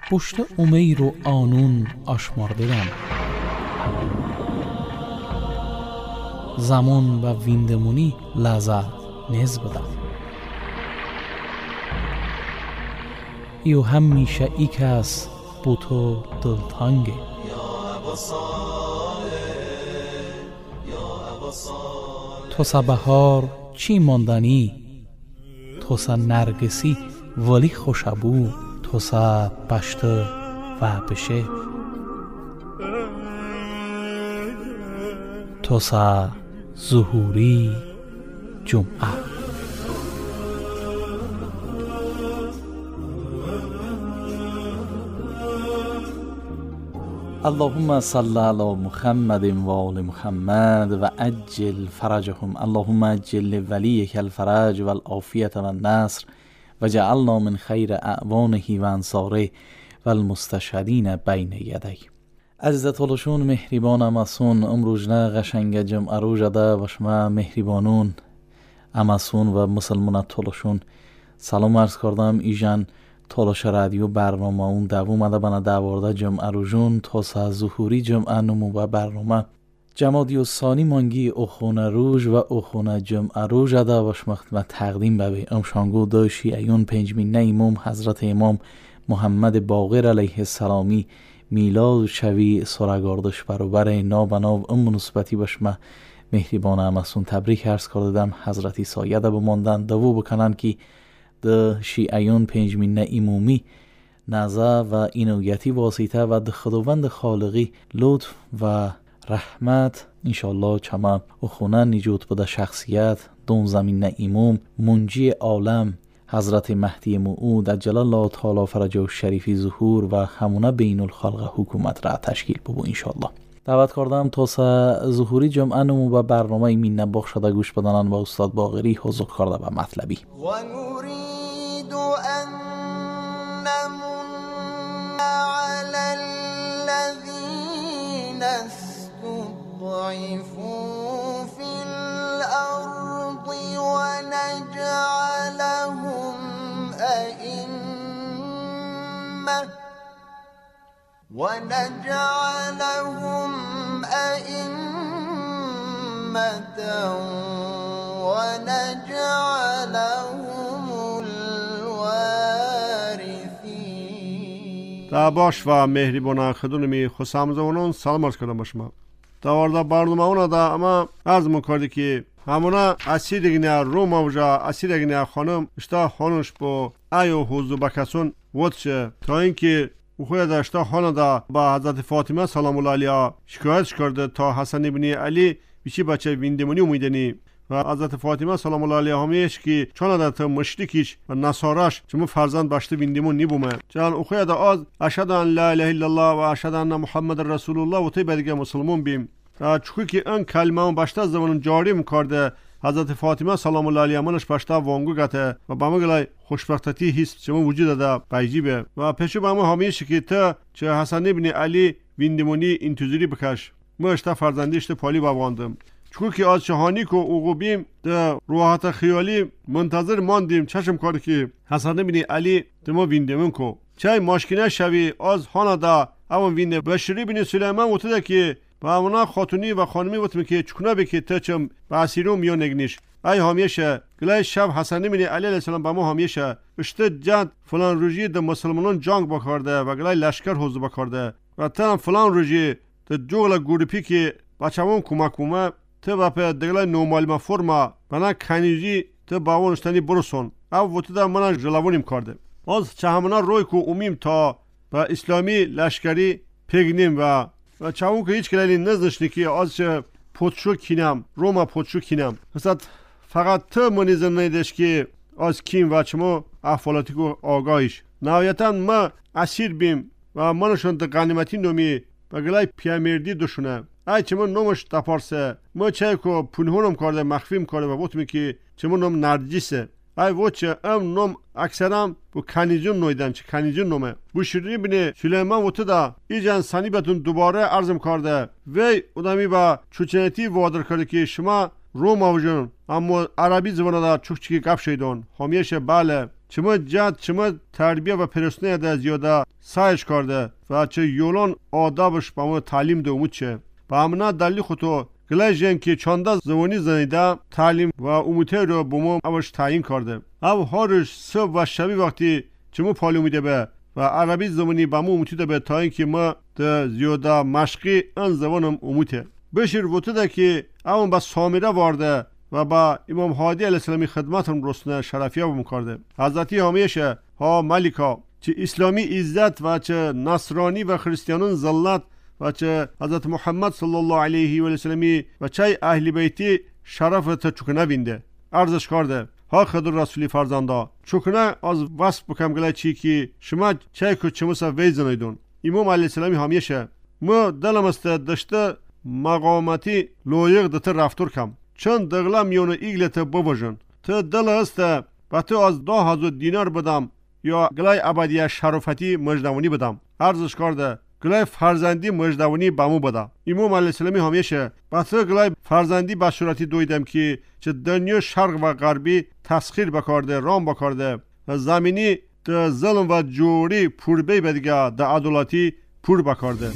پشت امیر و آنون آشمارده‌ام. زمان و ویندمونی لذت نیز بدم. ایو همیشه ای کس بو تو دلتانگه. تو سا بهار چی ماندنی، تو سا نرگسی ولی خوشبو، تو سا پشت و بشه، تو سا ظهوری جمعه. اللهم صل علی محمد و آل محمد و عجل فرجهم. اللهم عجل ولیک الفرج و العافیت و النصر و جعلنا من خیر اعوانه و انصاره و المستشهدین بین یدی. عزیز طولشون مهریبان امسون امروجنه قشنگ جمعه رو جده و شما مهریبانون امسون و مسلمان طولشون سلام عرض کردم. ایجان طولش رادیو برنامه اون دوم مده بنا دوارده جمعه رو جون توسا ظهوری جمعه نمو و برنامه جمادی و ثانی مانگی اخونه روژ و اخونه جمعه رو جده و شما خدمت تقدیم ببی امشانگو داشی ایون پنجمین امام حضرت امام محمد باقر علیه السلامی میلاد شوی سرگاردش برابر نابناو ام نسبتی بشمه مهریبان امسون تبریک عرض کردم. حضرتی سایه ده بماندن دوو بکنن که ده شیعیون پنجمین ایمومی نزه و اینویتی واسطه و ده خداوند خالقی لطف و رحمت انشالله چما اخونه نجوت بده شخصیت دون زمین ایموم منجی عالم حضرت مهدی موعود عجل الله تعالی فرجه و شریفی ظهور و همونه بین الخلق حکومت را تشکیل ببو انشالله. دعوت کردم تا ظهوری جمعه نمو و برنامه ایمین نباخ شده گوش بدنن و استاد باقری حضور کرده و مطلبی و نريد أن نمن على الذين استضعفوا في الأرض ونجعلهم أئمة ونجعلهم الوارثين. باش و مهربان خدونمی خوشامزونون سلام عرض کردم شما. دوارده برنامه اونا دا اما عرض می‌کردی که همونا اسیرگنیا روم اوجا اسیرگنیا خانم اشتا خانوش با ایو حضور بکسون وچه تا اینکه اوخوی داشته خانه دا با حضرت فاطمه سلام الله علیها شکایت کرده تا حسن ابن علی بیشی بچه ویندمونی امیدنی و حضرت فاطمه سلام الله علیها همیش که چون دا تا مشرکیش و نصاراش چمو فرزند باشته ویندمون نیبومه چون اوخوی دا از اشهد ان لا اله الا الله و اشهد ان محمد رسول الله و تی بدگه مسلمان بیم چون که این کلمه اون باشته زمان جاری میکرده حضرت فاطمه سلام الله علیها منش باشته وانگو گته و با مگلای خوشبختی حس چمو وجود دا پیجیبه و پیشو با ما همیشه که تا چه حسن ابن علی ویندمونی انتظاری بکش ما اشتا فرزندیشت پالی باباندم چون که از شهانی که اوگو بیم در روحات خیالی منتظر ماندیم چشم کرد که حسن ابن علی دمو ویندمون کو چای ماشکینه شوی از هانا دا اون وینده بشری بن سلیمان وتده که با اونا خاتونی و خانمی وتم که چکنا بکی تا چم با اسیرو میون نگنیش ای همیشه گلای شب حسن ابن علی علیه السلام با ما همیشه اشته جد فلان روزی د مسلمانان جنگ بکرده و گلای لشکر حضور بکرده و تا فلان روزی د جوغلا گورپی که بچه‌مون کمکومه تا با په دگلای نومالما فرما بنا کنیزی تا باونشتنی برسون او وتده منا جلوونیم کرده از چهمنا روی کو امیم تا با اسلامی لشکری پیگنیم و چاون که هیچ کلی نزدشتی که از پوتشو کینم روما پوتشو کینم مثلا فقط تو منیزن نیدش که از کیم و چمو احوالاتیکو آگاهیش نهایتا ما اسیر بیم و منشون ده غنیمتی نومی و گلای پیامردی دوشونه ای چمو نومش تپارسه ما چای که پنهونم کرده مخفیم کرده و بوتمی که چمو نوم نرجیسه ای وچه ام نوم اکثرم bu kanizyon noydan çı kanizyon nome bu şirini bine Süleyman otuda ican sanibetun dubare arzım kardı ve odami ba çuçeneti vadır kardı ki şuma Roma vujun amma Arabi zvanada çok çiki gap şeydon hamiyeşe bale چما جد چما تربیه و پرسنه ده زیاده سایش کرده و چه یولان آدابش با ما تعلیم ده امود چه با همنا دلی خودتو گلیجن که چانده زمانی زنیده تعلیم و اموده رو با ما اوش تعیین کرده او هارش صبح و شبی وقتی چما پالی امیده به و عربی زمانی با ما اموده به تا اینکه ما ده زیاده مشقی ان زبانم اموده بشیر وقتی ده که اون با سامره وارده و با امام هادی علیه السلامی خدمتم رسونه شرفیه بم کرده حضرتی همیشه ها ملکا چه اسلامی عزت و چه نصرانی و خریستیانون ذلت و چه حضرت محمد صلی الله علیه و سلمی و چه اهل بیتی شرفت چکنه بینده ارزش کرده ها خدر رسولی فرزنده چکنه از وصف بکم گله چی که شما چه که چموسا ویزنیدون امام علیه السلامی همیشه ما دلم است داشته مقامتی لایق دت رفتار کم چند دغلا میونو ایگلت بوجن تو دل است و تو از 2000 دینار بدم یا گلای ابدی شرافتی مجدوانی بدم ارزش کرده گلای فرزندی مجدوانی بامو بده امام علیه السلامی همیشه با تو گلای فرزندی بشورتی دویدم که چه دنیا شرق و غربی تسخیر بکارده رام بکارده و زمینی ده ظلم و جوری پوربی بدگه ده عدالتی پور بکارده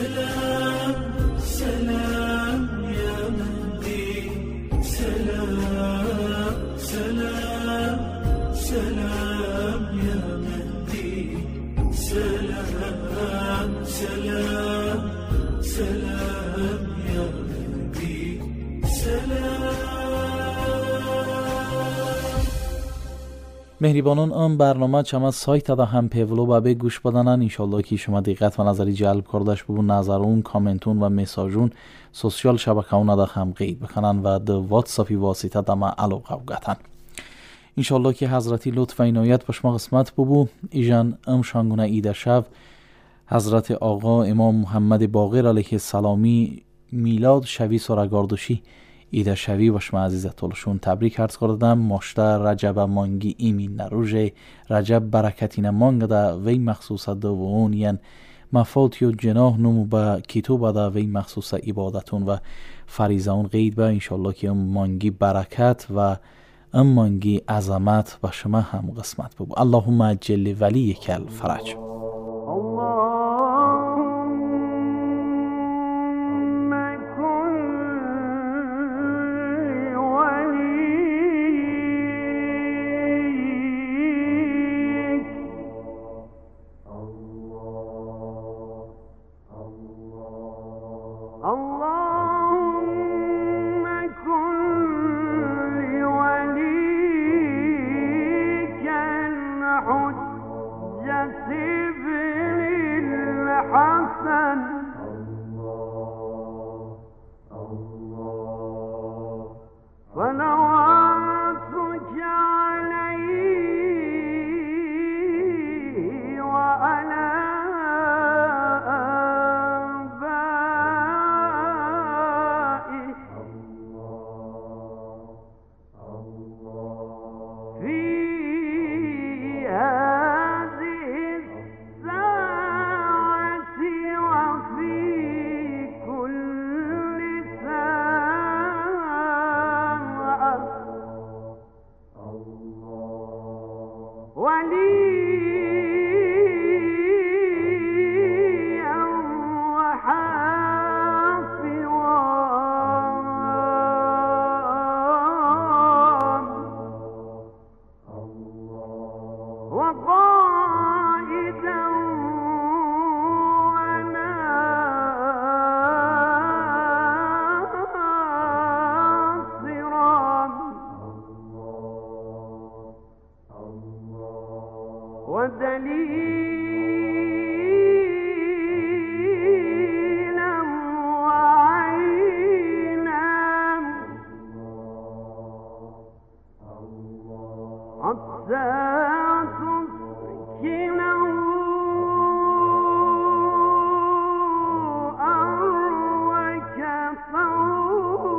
مهربانان ام برنامه چما سایت دا هم پیولو با به گوش بدنن انشالله که شما دقت و نظری جلب کردش ببون نظرون کامنتون و مساجون سوشیال شبکه‌ها دا هم قید بکنن و د واتساپی واسطه دا ما علاقه وگتن انشالله که حضرتی لطف و عنایت به شما قسمت ببو ایجان ام شانگونه ایده شب حضرت آقا امام محمد باقر علیه السلامی میلاد شوی سرگاردوشی ایده شوی و شما عزیز طولشون تبریک عرض کردم ماشته رجب مانگی ایمین نروژه رجب برکتین مانگ دا وی مخصوص دوون ین مفاتیو جناح نمو با کتوب دا وی مخصوص عبادتون و فریزون قید با انشالله که ام مانگی برکت و ام مانگی عظمت و شما هم قسمت ببو اللهم عجل ولی کل فرج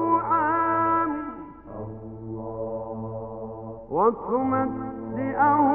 وتمتعه